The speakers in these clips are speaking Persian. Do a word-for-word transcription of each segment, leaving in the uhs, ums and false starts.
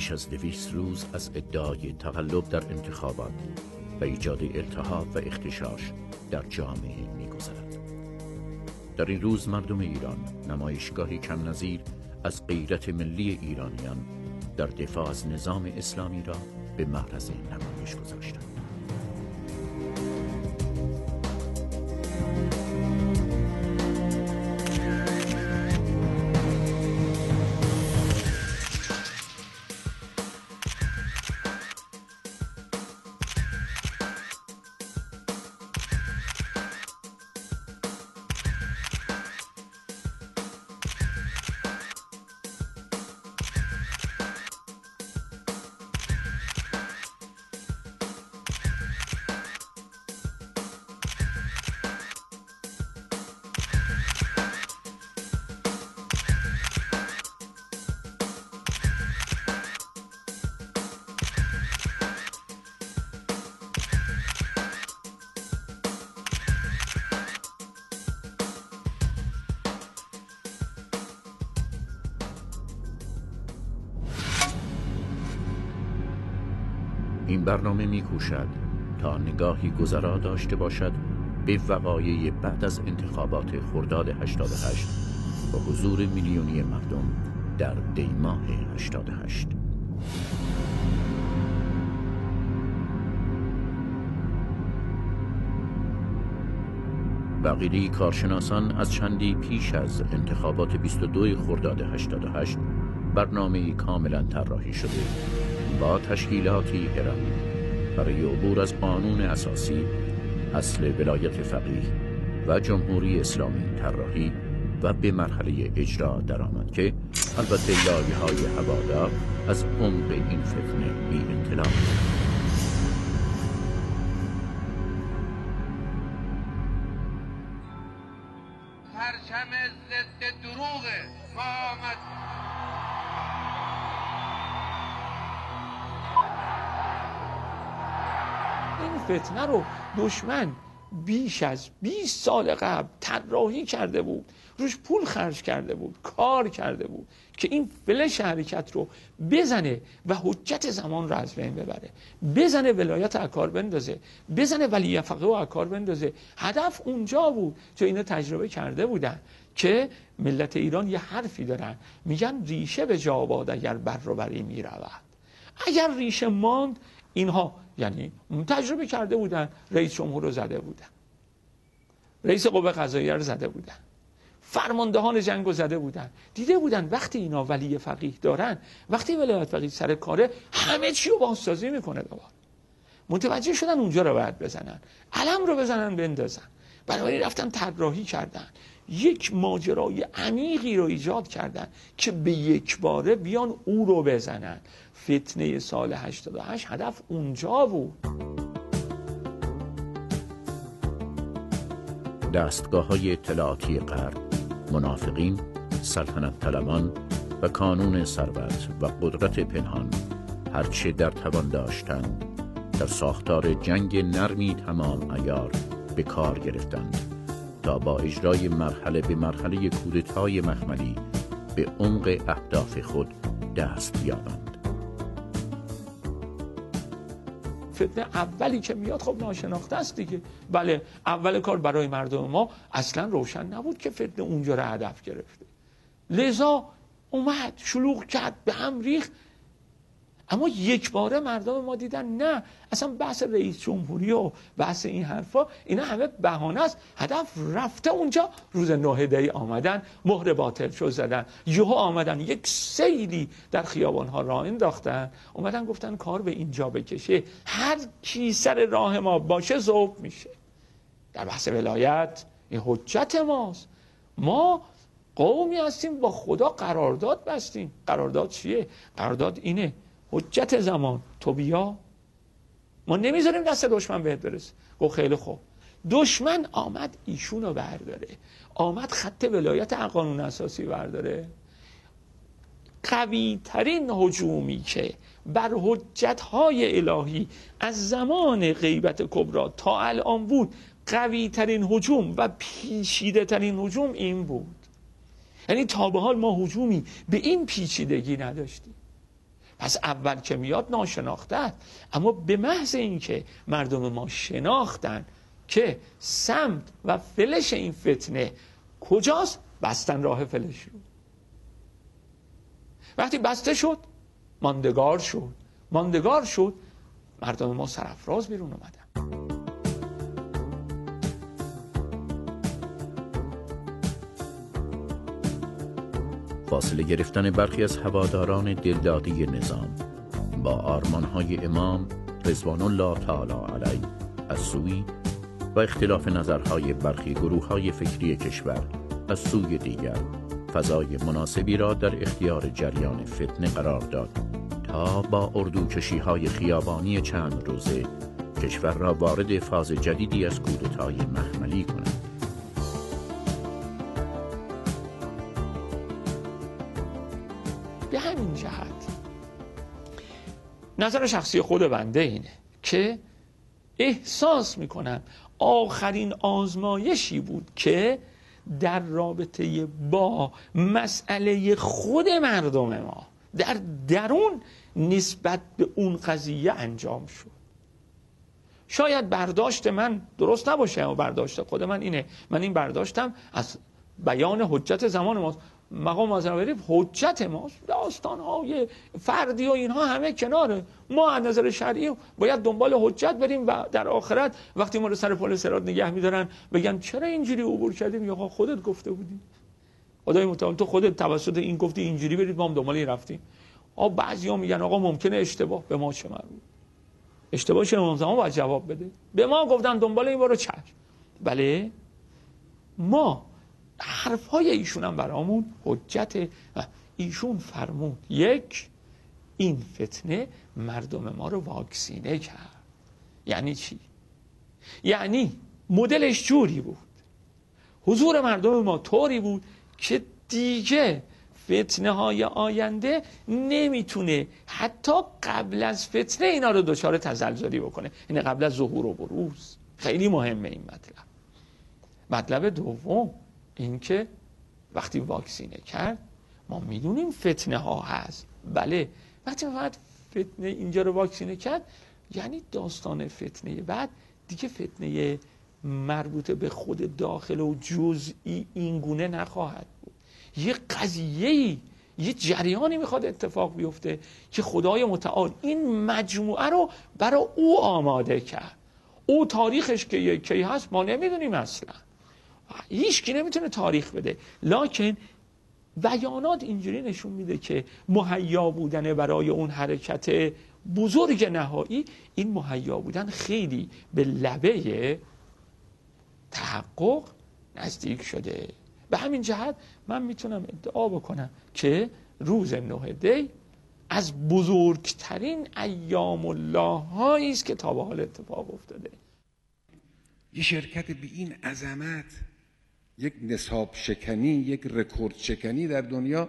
بیش از دویست روز از ادعای تقلب در انتخابات و ایجاد التهاب و اغتشاش در جامعه می‌گذرد. در این روز مردم ایران نمایشگاهی کم نظیر از غیرت ملی ایرانیان در دفاع از نظام اسلامی را به معرض نمایش گذاشتند. این برنامه می‌کوشد تا نگاهی گذرا داشته باشد به وقایع بعد از انتخابات خرداد هشتاد و هشت و حضور میلیونی مردم در دیماه هشتاد و هشت. بقیه کارشناسان از چندی پیش از انتخابات بیست و دو خرداد هشتاد و هشت برنامه‌ای کاملا طراحی شده با تشکیلاتی هرمی برای عبور از قانون اساسی، اصل ولایت فقیه و جمهوری اسلامی طراحی و به مرحله اجرا درآمد که البته لایه‌های هوادار از عمق این فتنه بی اطلاع. پرچم ضد دروغ ما آمد. این فتنه رو دشمن بیش از بیست سال قبل طراحی کرده بود، روش پول خرج کرده بود، کار کرده بود که این فلش حرکت رو بزنه و حجت زمان رو از بین ببره، بزنه ولایت عکار بندازه، بزنه ولی فقیه و عکار بندازه. هدف اونجا بود که اینا تجربه کرده بودن که ملت ایران یه حرفی دارن، میگن ریشه به جا باد اگر بر رو بری میرود. اگر ریشه ماند، اینها یعنی تجربه کرده بودن، رئیس جمهور رو زده بودن، رئیس قوه قضاییه رو زده بودن، فرماندهان جنگ رو زده بودن، دیده بودن وقتی اینا ولی فقیه دارن، وقتی ولایت فقیه سر کاره، همه چی رو بازسازی میکنه. دوباره متوجه شدن اونجا رو باید بزنن، علم رو بزنن بندازن. بنابراین رفتن طراحی کردن، یک ماجرای عمیقی رو ایجاد کردن که به یک باره بیان او رو بزنن. فتنه سال هشتاد و هشت هدف اونجا بود. دستگاه های اطلاعاتی غرب، منافقین، سلطنت طلبان و کانون ثروت و قدرت پنهان هرچه در توان داشتند در ساختار جنگ نرمی تمام عیار به کار گرفتند تا با اجرای مرحله به مرحله کودتای مخملی به عمق اهداف خود دست یابند. فتنه اولی که میاد خب ناشناخته است دیگه. بله، اول کار برای مردم ما اصلا روشن نبود که فتنه اونجا را هدف گرفته، لذا اومد شلوغ کرد، به هم ریخت. اما یک باره مردم ما دیدن نه، اصلا بحث رئیس جمهوری و بحث این حرفا اینا همه بهانه است. هدف رفته اونجا. روز نه دی آمدن، مهر باطل شو زدن، یهو آمدن یک سیلی در خیابان‌ها راه انداختن، اومدن گفتن کار به اینجا بکشه، هر کی سر راه ما باشه ذوب میشه. در بحث ولایت این حجت ماست. ما قومی هستیم با خدا قرارداد بستیم. قرارداد چیه؟ قرارداد اینه، حجت زمان تو بیا، ما نمیذاریم دست دشمن بهت برسه. گفت خیلی خوب. دشمن آمد ایشونو برداره، آمد خط ولایت قانون اساسی برداره. قوی ترین هجومی که بر حجت های الهی از زمان غیبت کبری تا الان بود، قوی ترین هجوم و پیچیده ترین هجوم این بود. یعنی تا به حال ما هجومی به این پیچیدگی نداشتیم. از اول که میاد ناشناخته است، اما به محض اینکه مردم ما شناختن که سمت و فلش این فتنه کجاست، بستن راه فلش رو. وقتی بسته شد ماندگار شد، ماندگار شد مردم ما سرافراز بیرون اومدن. فاصله گرفتن برخی از هواداران دلدادی نظام با آرمانهای امام رضوان الله تعالی علیه از سوی و اختلاف نظرهای برخی گروه‌های فکری کشور از سوی دیگر فضای مناسبی را در اختیار جریان فتنه قرار داد تا با اردوکشی‌های خیابانی چند روزه کشور را وارد فاز جدیدی از کودتای مخملی کند. به همین جهت نظر شخصی خود بنده اینه که احساس میکنم آخرین آزمایشی بود که در رابطه با مسئله خود مردم ما در درون نسبت به اون قضیه انجام شد. شاید برداشت من درست نباشه، اما برداشت خود من اینه. من این برداشتم از بیان حجت زمان ماست. مقام معظم بریم حجت ماست، داستان‌های فردی و اینها همه کناره. ما از نظر شرعی باید دنبال حجت بریم و در آخرت وقتی ما رو سر پل صراط نگه می‌دارن بگن چرا اینجوری عبور کردیم؟ یا خودت گفته بودی، خدای متعال تو خودت توسط این گفتی اینجوری برید، ما هم دنبال این رفتیم. آ بعضیا میگن آقا ممکنه اشتباه، به ما چه مربوط؟ اشتباه چه امام زمان باید جواب بده. به ما گفتن دنبال این برو چشم. بله ما حرفای ایشون هم برامون حجت. ایشون فرمود یک، این فتنه مردم ما رو واکسینه کرد. یعنی چی؟ یعنی مدلش جوری بود، حضور مردم ما طوری بود که دیگه فتنه های آینده نمیتونه حتی قبل از فتنه اینا رو دچار تزلزلی بکنه. یعنی قبل از ظهور و بروز. خیلی مهمه این مطلب. مطلب دوم این که وقتی واکسینه کرد ما میدونیم فتنه ها هست. بله وقتی فقط فتنه اینجا رو واکسینه کرد یعنی داستان فتنه بعد دیگه فتنه مربوط به خود داخل و جزئی این گونه نخواهد بود. یه قضیه‌ای، یه جریانی میخواد اتفاق بیفته که خدای متعال این مجموعه رو برای او آماده کرد. او تاریخش که یکی هست ما نمیدونیم اصلا، هیچ کی نمیتونه تاریخ بده، لکن بیانات اینجوری نشون میده که مهیا بودن برای اون حرکت بزرگ نهایی، این مهیا بودن خیلی به لبه تحقق نزدیک شده. به همین جهت من میتونم ادعا بکنم که روز نه دی از بزرگترین ایام الله هایی است که تا به حال اتفاق افتاده. یه شرکت به این عظمت، یک نصاب شکنی، یک رکورد شکنی در دنیا،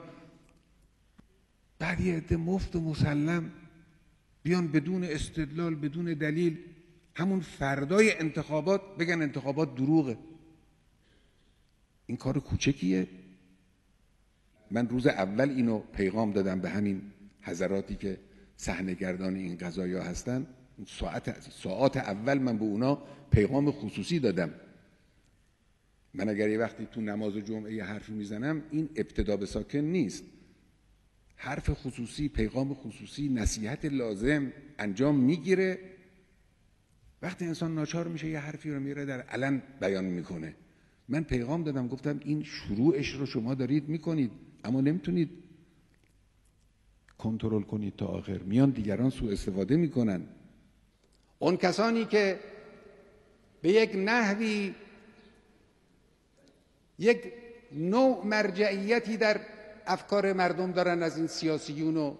بعد یه عده مفت و مسلم بیان بدون استدلال، بدون دلیل، همون فردای انتخابات بگن انتخابات دروغه. این کار کوچکیه. من روز اول اینو پیغام دادم به همین حضراتی که صحنه‌گردان این قضایا هستن. ساعت ساعات اول من به اونا پیغام خصوصی دادم. من اگر یه وقتی تو نماز جمعه یه حرفی میزنم این ابتدا به ساکن نیست. حرف خصوصی، پیغام خصوصی، نصیحت لازم انجام میگیره. وقتی انسان ناچار میشه یه حرفی رو میره در علن بیان میکنه. من پیغام دادم گفتم این شروعش رو شما دارید میکنید اما نمیتونید کنترل کنید تا آخر. میان دیگران سوء استفاده میکنن. اون کسانی که به یک نحوی یک نوع مرجعیتی در افکار مردم دارن از این سیاسیون و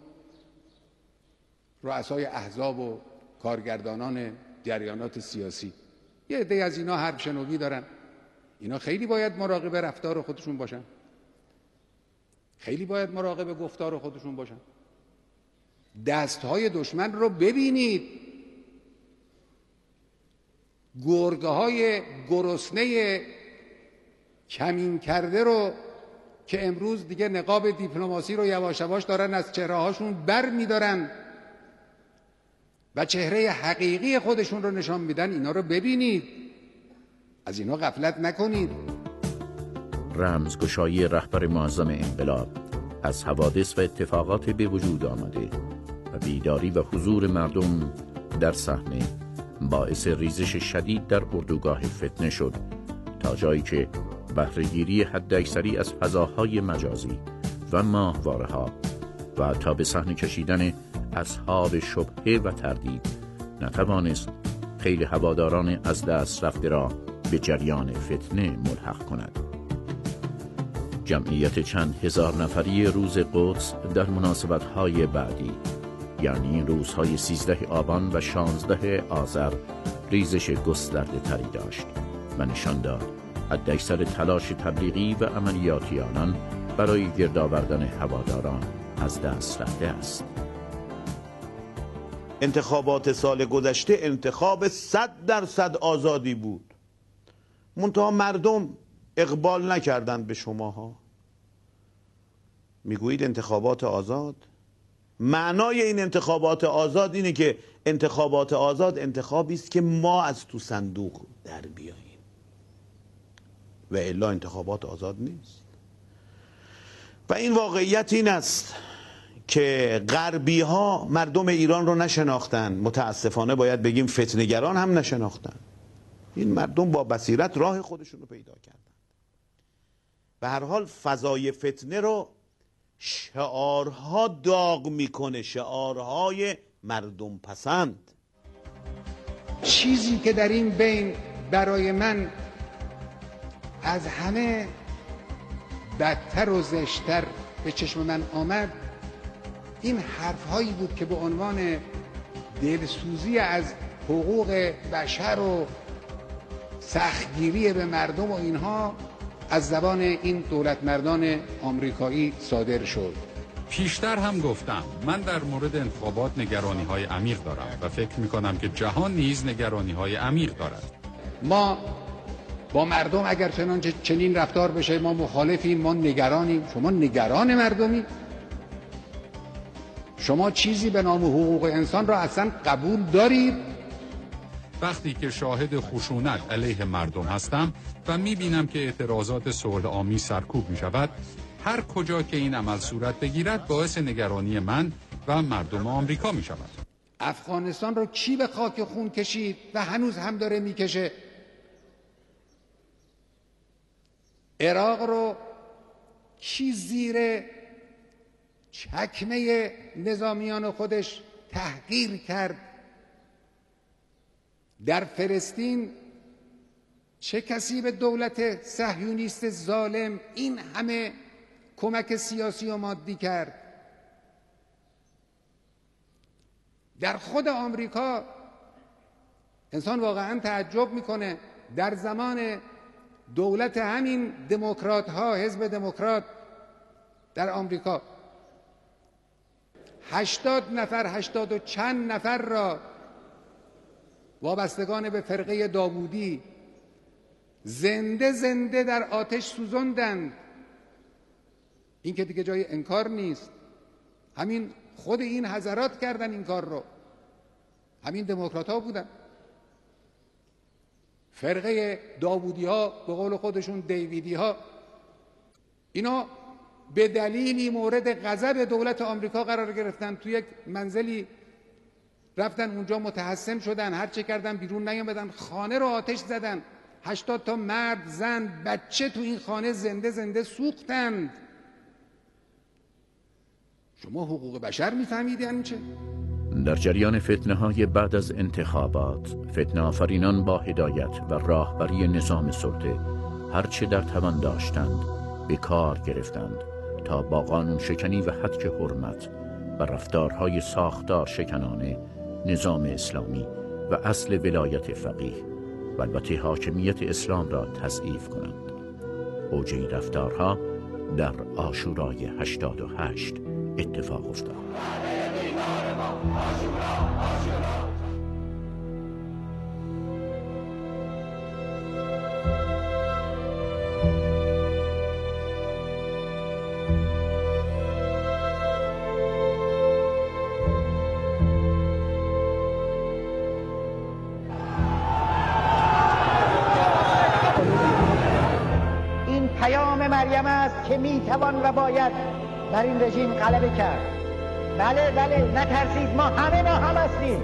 رؤسای احزاب و کارگردانان جریانات سیاسی، یه عده از اینا حرف شنوی دارن. اینا خیلی باید مراقب رفتار خودشون باشن، خیلی باید مراقب گفتار خودشون باشن. دستهای دشمن رو ببینید، گرگه های گرسنه کمین کرده رو که امروز دیگه نقاب دیپلماسی رو یواش یواش دارن از چهره هاشون بر میدارن و چهره حقیقی خودشون رو نشان میدن. اینا رو ببینید، از اینا غفلت نکنید. رمزگشایی رهبر معظم انقلاب از حوادث و اتفاقات به وجود آمده و بیداری و حضور مردم در صحنه باعث ریزش شدید در اردوگاه فتنه شد، تا جایی که بهره‌گیری حداکثری از فضاهای مجازی و ماهواره‌ها و تا به صحنه کشیدن اصحاب شبهه و تردید نتوانست خیلی هواداران از دست رفته را به جریان فتنه ملحق کند. جمعیت چند هزار نفری روز قدس در مناسبت‌های بعدی، یعنی روزهای سیزده آبان و شانزده آذر، ریزش گسترده تری داشت و نشان داد حداکثر تلاش تبلیغی و عملیاتی آنان برای گرد آوردن هواداران از دست رفته است. انتخابات سال گذشته انتخاب صد درصد آزادی بود، منتها مردم اقبال نکردند به شماها. میگویید انتخابات آزاد؟ معنای این انتخابات آزاد اینه که انتخابات آزاد انتخابی است که ما از تو صندوق در بیاییم و الا انتخابات آزاد نیست. و این واقعیت این است که غربی ها مردم ایران رو نشناختن، متاسفانه باید بگیم فتنه‌گران هم نشناختن. این مردم با بصیرت راه خودشون رو پیدا کردن. به هر حال فضای فتنه رو شعارها داغ میکنه، شعارهای مردم پسند. چیزی که در این بین برای من از همه بدتر و زشتر به چشم من آمد این حرفهایی بود که به عنوان دلسوزی از حقوق بشر و سختگیری به مردم و اینها از زبان این دولت مردان آمریکایی صادر شد. پیشتر هم گفتم من در مورد انتخابات نگرانی های عمیق دارم و فکر می کنم که جهان نیز نگرانی های عمیق دارد. ما با مردم اگر چنانچه چنین رفتار بشه ما مخالفیم، ما نگرانیم. شما نگران مردمی؟ شما چیزی به نام حقوق انسان را اصلا قبول دارید؟ وقتی که شاهد خشونت علیه مردم هستم و میبینم که اعتراضات صلح آمیز سرکوب می شود، هر کجا که این عمل صورت بگیرد باعث نگرانی من و مردم آمریکا می شود. افغانستان رو کی به خاک خون کشید و هنوز هم داره میکشه؟ عراق رو کی زیر چکمه نظامیان خودش تحقیر کرد؟ در فلسطین چه کسی به دولت صهیونیست ظالم این همه کمک سیاسی و مادی کرد؟ در خود آمریکا انسان واقعا تعجب میکنه. در زمان دولت همین دموکرات ها، حزب دموکرات در آمریکا، هشتاد نفر هشتاد و چند نفر را وابستگان به فرقه داوودی زنده زنده در آتش سوزاندند. این که دیگه جای انکار نیست. همین خود این حضرات کردن این کار رو، همین دموکرات ها بودن. فرقه داوودی ها، به قول خودشون دیویدی ها، اینا به دلیلی مورد غضب دولت آمریکا قرار گرفتن. تو یک منزلی رفتن اونجا متحسن شدن، هر چه کردن بیرون نیامدن، خانه رو آتش زدن، هشتاد تا مرد، زن، بچه تو این خانه زنده زنده سوختند. شما حقوق بشر میفهمید یعنی چه؟ در جریان فتنه‌های بعد از انتخابات، فتنه آفرینان با هدایت و راهبری نظام سلطه هرچه در توان داشتند به کار گرفتند تا با قانون شکنی و هتک حرمت و رفتارهای ساختار شکنانه نظام اسلامی و اصل ولایت فقیه و البته حاکمیت اسلام را تضعیف کنند. اوج این رفتارها در عاشورای هشتاد و هشت اتفاق افتاد. است که میتوان و باید بر این رژیم غلبه کرد. بله بله نترسید، ما همه ما هم هستیم.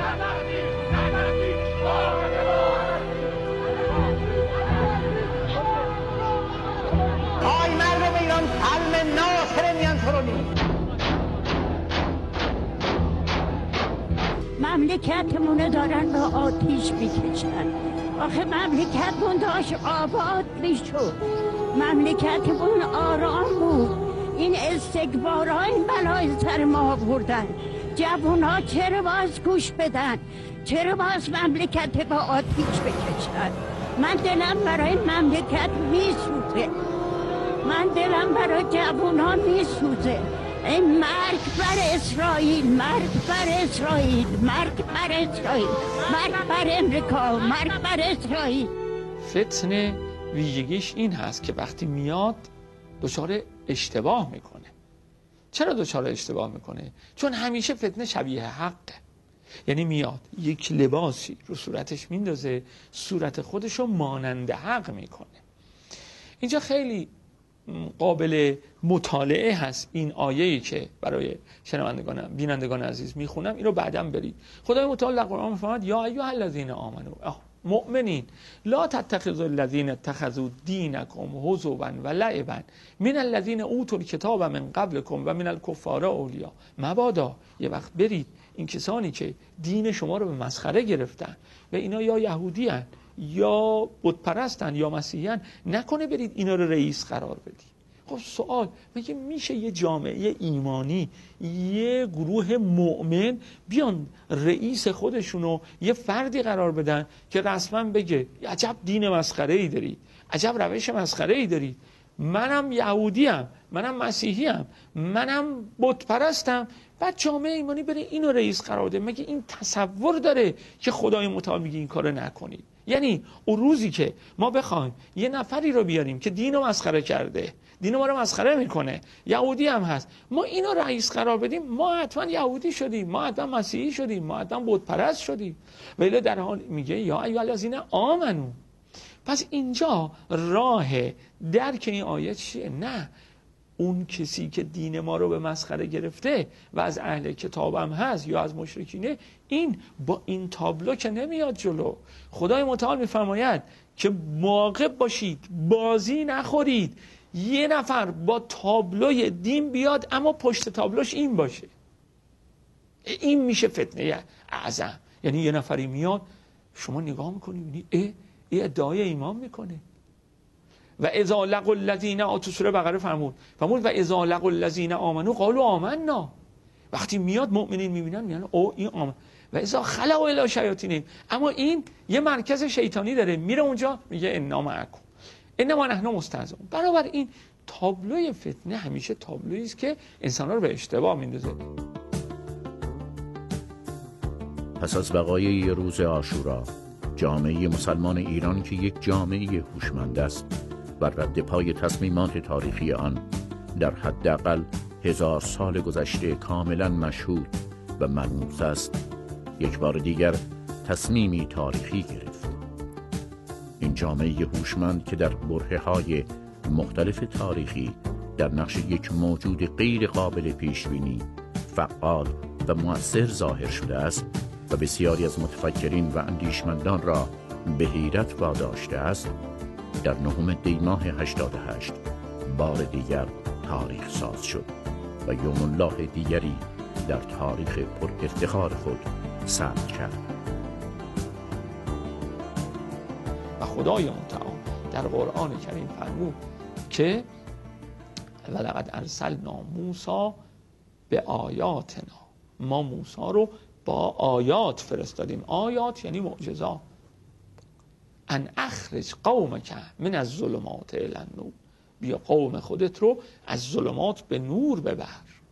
آی مردم ایران، علم ناصر میانترونی، مملکتمونه دارن به آتیش میکشن. آخه مملکتمون داشت آباد میشد، مملکتمون آرام بود. این استکبارها این بلای سر ما بردن. جوون ها چرا باز گوش بدن؟ چرا باز مملکت به آتیش بکشن؟ من دلم برای مملکت میسوزه، من دلم برای جوون ها میسوزه. این مرگ بر اسرائیل، مرگ بر اسرائیل، مرگ بر اسرائیل، مرگ بر امریکا، مرگ بر اسرائیل. فتنه ویژگیش این هست که وقتی میاد دچار اشتباه میکنه. چرا دچار اشتباه میکنه؟ چون همیشه فتنه شبیه حقه. یعنی میاد یک لباسی رو صورتش میندازه، صورت خودشو مانند حق میکنه. اینجا خیلی قابل مطالعه هست این آیه‌ای که برای شنوندگان بینندگان عزیز میخونم. اینو بعداً برید. خدای متعال در قرآن میفرماید یا ایها الذین آمنو مؤمنین لا تتخذوا الذین اتخذوا دینکم هزوا و لعبا من الذین اوتوا الکتاب من قبلکم و من الکفار اولیا. مبادا یه وقت برید این کسانی که دین شما رو به مسخره گرفتن و اینا یا یهودی هن یا بت پرستن یا مسیحیان، نکنه برید اینا رو رئیس قرار بدید. خب سوال، مگه میشه یه جامعه ایمانی، یه گروه مؤمن بیان رئیس خودشونو یه فردی قرار بدن که رسما بگه عجب دین مسخره ای دارید، عجب روش مسخره ای دارید، منم یهودیم، منم مسیحیم، منم بت پرستم، بعد جامعه ایمانی بره اینو رئیس قرار بده؟ مگه این تصور داره که خدای متعال میگه این کارو نکنید؟ یعنی اون روزی که ما بخوایم یه نفری رو بیاریم که دینو مسخره کرده، دین ما رو مسخره میکنه، یهودی هم هست، ما اینو رئیس قرار بدیم، ما حتما یهودی شدیم، ما حتما مسیحی شدیم، ما حتما بت پرست شدیم. ولی در حال میگه یا ایها الذین آمنو. پس اینجا راه درک این آیه چیه؟ نه، اون کسی که دین ما رو به مسخره گرفته و از اهل کتاب هم هست یا از مشرکینه، این با این تابلو که نمیاد جلو. خدای متعال میفرماید که مراقب باشید، بازی نخورید. یه نفر با تابلوی دین بیاد اما پشت تابلوش این باشه، این میشه فتنه اعظم. یعنی یه نفری میاد، شما نگاه میکنی میبینی اه این ادعای ایمان میکنه. و اذا لقوا الذین، تو سوره بقره فرمود فرمود و اذا لقوا الذین آمنوا قالوا آمنا. وقتی میاد مؤمنین میبینن میگن او این آمن. و اذا خلوا الی شیاطینهم، اما این یه مرکز شیطانی داره، میره اونجا میگه انا معکم انما نحن مستهزئون. برابر این تابلوی فتنه همیشه تابلویی است که انسان‌ها رو به اشتباه میندازه. پس از بقای روز عاشورا، جامعه مسلمان ایران که یک جامعه هوشمند است بر رد پای تصمیمات تاریخی آن در حداقل هزار سال گذشته کاملا مشهود و ملموس است، یک بار دیگر تصمیمی تاریخی گرفت. این جامعه هوشمند که در برهه‌های مختلف تاریخی در نقش یک موجود غیر قابل پیشبینی، فعال و مؤثر ظاهر شده است و بسیاری از متفکرین و اندیشمندان را به حیرت واداشته است، در نهم دی ماه هشتاد و هشت بار دیگر تاریخ ساز شد و یوم الله دیگری در تاریخ پر افتخار خود ثبت کرد. و خدای متعال در قرآن کریم فرمود که ولقد ارسلنا موسی به آیاتنا، ما موسی رو با آیات فرستادیم. آیات یعنی معجزات. ان اخرج قومک من الظلمات الی النور، بیا قوم خودت رو از ظلمات به نور ببر.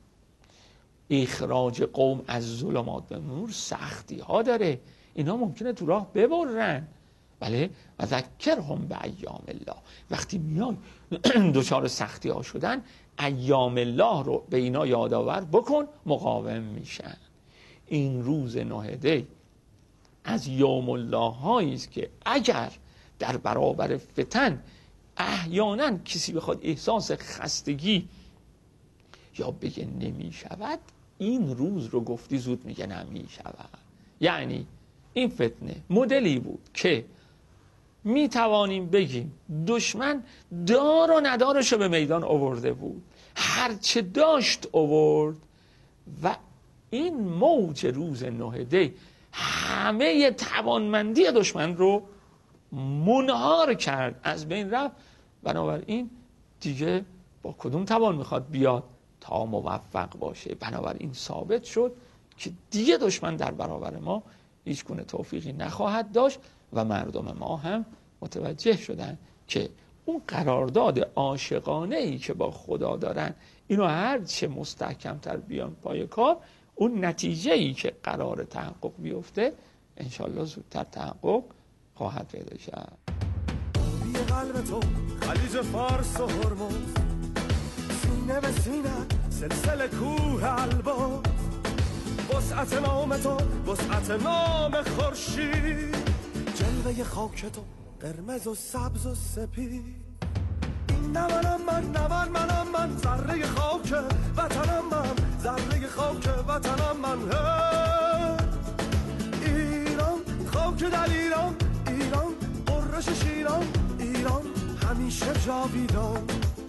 اخراج قوم از ظلمات به نور سختی ها داره، اینا ممکنه تو راه ببرن. بله، و ذکرهم به ایام الله، وقتی میان دچار سختی ها شدن ایام الله رو به اینا یادآور بکن، مقاوم میشن. این روز نه دی از یوم الله هایی است که اگر در برابر فتن احیانا کسی بخواد احساس خستگی یا بگه نمی شود، این روز رو گفتی زود میگه نمی شود. یعنی این فتنه مدلی بود که می توانیم بگیم دشمن دار و ندارش رو به میدان آورده بود، هرچه داشت آورد و این موج روز نه دی همه توانمندی دشمن رو منهار کرد، از بین رفت. بنابراین دیگه با کدوم توان میخواد بیاد تا موفق باشه؟ بنابراین ثابت شد که دیگه دشمن در برابر ما هیچ گونه توفیقی نخواهد داشت و مردم ما هم متوجه شدن که اون قرارداد عاشقانه ای که با خدا دارن، اینو هر چه مستحکمتر بیان پای کار، اون نتیجه ای که قرار تحقق بیفته انشالله زودتر تحقق خواهد پیدا شد. آبی قلب تو خلیج فارس و هرمز، سینه به سینه سلسله کوه البرز، وسعت نام تو وسعت نام خورشید، جلوه خاک تو قرمز و سبز و سپید. این نه منم من، نه من منم من، ذره خاک وطنم من، ذره خاک وطنم من. ایران خاک در ایران، ایران قرش شیران، ایران همیشه جاویدان.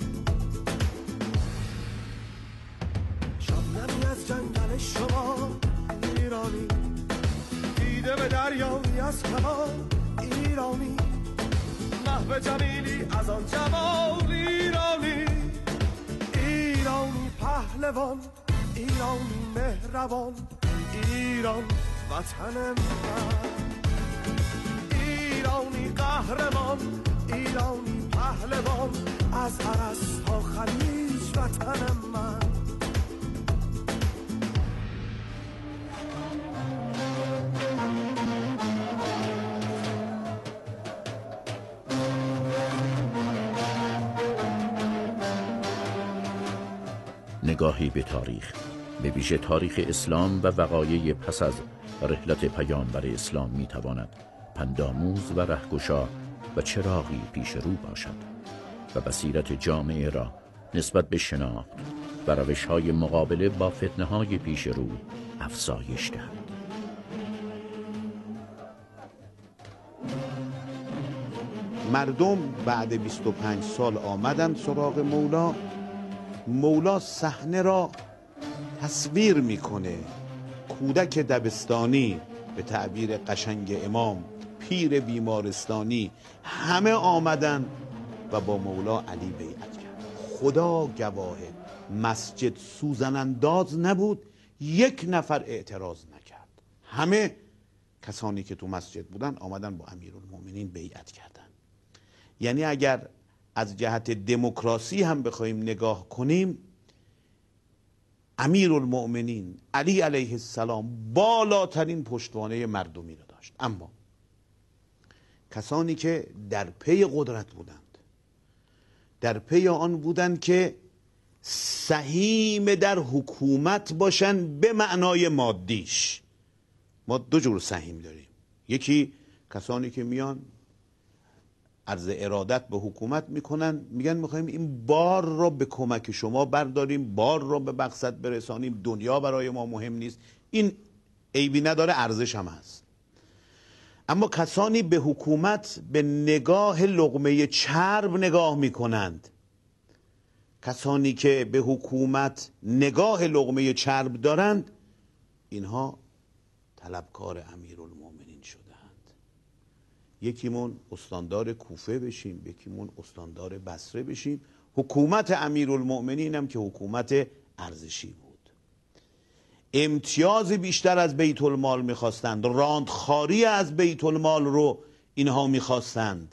شبنمی از جنگل شما ایرانی، دیده به دریایی از کمان ایرانی، محو جمیلی از آن جمال ایرانی. ایرانی پهلوان، ایرانی مهربان، ایران وطن من. ایرانی قهرمان، ایرانی پهلوان، از عرس تا خلیج وطن من. نگاهی به تاریخ، به ویژه تاریخ اسلام و وقایع پس از رحلت پیامبر اسلام میتواند پندآموز و رهگشا و چراغی پیش رو باشد و بصیرت جامعه را نسبت به شناخت و روش‌های مقابله با فتنه‌های پیش رو افزایش دهد. مردم بعد بیست و پنج سال آمدند سراغ مولا. مولا صحنه را تصویر میکنه، کودک دبستانی، به تعبیر قشنگ امام پیر بیمارستانی، همه آمدن و با مولا علی بیعت کرد. خدا گواهه مسجد سوزن انداز نبود، یک نفر اعتراض نکرد. همه کسانی که تو مسجد بودن آمدن با امیرالمومنین بیعت کردن. یعنی اگر از جهت دموکراسی هم بخوایم نگاه کنیم، امیرالمؤمنین علی علیه السلام بالاترین پشتوانه مردمی را داشت. اما کسانی که در پی قدرت بودند، در پی آن بودند که سهیم در حکومت باشند به معنای مادیش. ما دو جور سهیم داریم. یکی کسانی که میان عرض ارادت به حکومت میکنن، میگن میخوایم این بار را به کمک شما برداریم، بار را به مقصد برسانیم، دنیا برای ما مهم نیست. این عیبی نداره، ارزش هم هست. اما کسانی به حکومت به نگاه لقمه چرب نگاه میکنند، کسانی که به حکومت نگاه لقمه چرب دارند، اینها طلبکار امیرالمومنین شدند. یکیمون استاندار کوفه بشیم، یکیمون استاندار بصره بشیم. حکومت امیرالمومنین هم که حکومت ارزشی بود، امتیاز بیشتر از بیت المال میخواستند، راندخاری از بیت المال رو اینها میخواستند.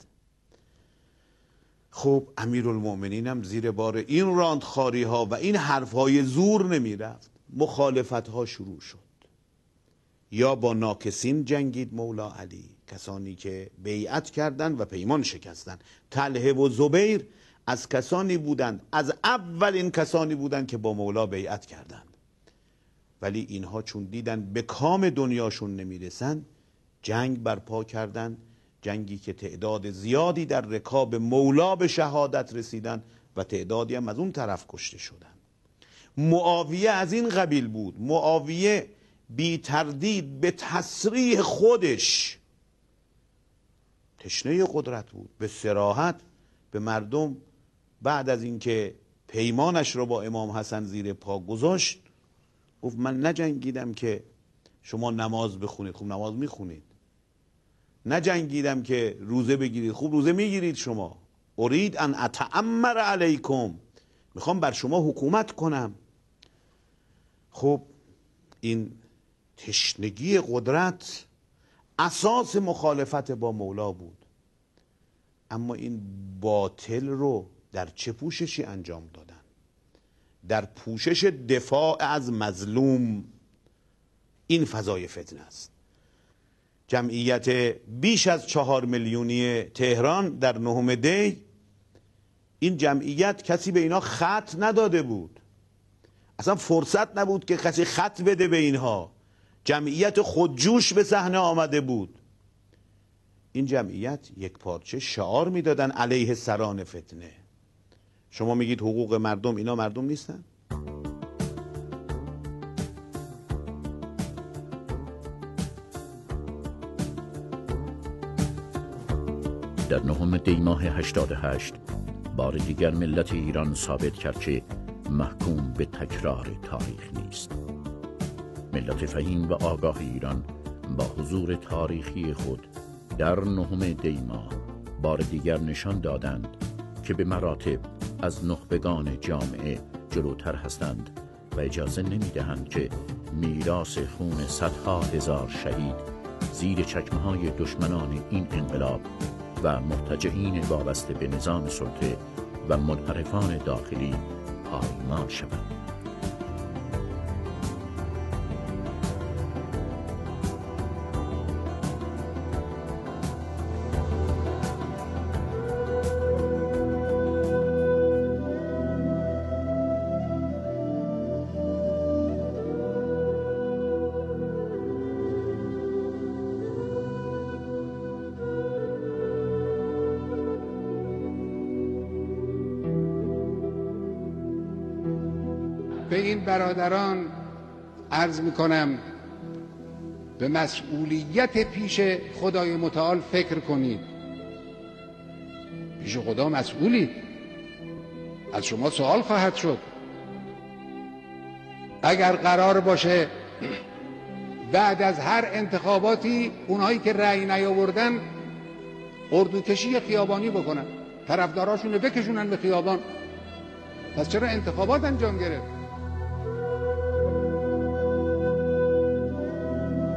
خب امیرالمومنین هم زیر بار این راندخاری ها و این حرف های زور نمیرفت. مخالفت ها شروع شد. یا با ناکسین جنگید مولا علی، کسانی که بیعت کردند و پیمان شکستند. طلحه و زبیر از کسانی بودند، از اولین کسانی بودند که با مولا بیعت کردند، ولی اینها چون دیدن به کام دنیاشون نمیرسن، جنگ برپا کردند، جنگی که تعداد زیادی در رکاب مولا به شهادت رسیدن و تعدادی هم از اون طرف کشته شدن. معاویه از این قبیل بود. معاویه بی تردید به تصریح خودش تشنه قدرت بود. به صراحت به مردم بعد از اینکه پیمانش رو با امام حسن زیر پا گذاشت گفت من نجنگیدم که شما نماز بخونید، خوب نماز میخونید. نجنگیدم که روزه بگیرید، خوب روزه میگیرید شما. ارید ان اتعمر علیکم، میخوام بر شما حکومت کنم. خب این تشنگی قدرت اساس مخالفت با مولا بود. اما این باطل رو در چه پوششی انجام دادن؟ در پوشش دفاع از مظلوم. این فضای فتنه است. جمعیت بیش از چهار میلیونی تهران در نهم دی، این جمعیت کسی به اینا خط نداده بود. اصلا فرصت نبود که کسی خط بده به اینها. جمعیت خودجوش به صحنه آمده بود. این جمعیت یک پارچه شعار میدادن علیه سران فتنه. شما میگید حقوق مردم، اینا مردم نیستن؟ در نهم دی ماه هشتاد و هشت بار دیگر ملت ایران ثابت کرد که محکوم به تکرار تاریخ نیست. ملت فهیم و آگاه ایران با حضور تاریخی خود در نهم دی ماه بار دیگر نشان دادند که به مراتب از نخبگان جامعه جلوتر هستند و اجازه نمیدهند که میراث خون صدها هزار شهید زیر چکمه‌های دشمنان این انقلاب و مرتجعین وابسته به نظام سلطه و منحرفان داخلی پایمال شود. به این برادران عرض میکنم به مسئولیت پیش خدای متعال فکر کنید. پیش خدا مسئولید، از شما سوال خواهد شد. اگر قرار باشه بعد از هر انتخاباتی اونهایی که رأی نیاوردن اردوکشی خیابانی بکنن، طرفداراشون رو بکشونن به خیابان، پس چرا انتخابات انجام گرفت؟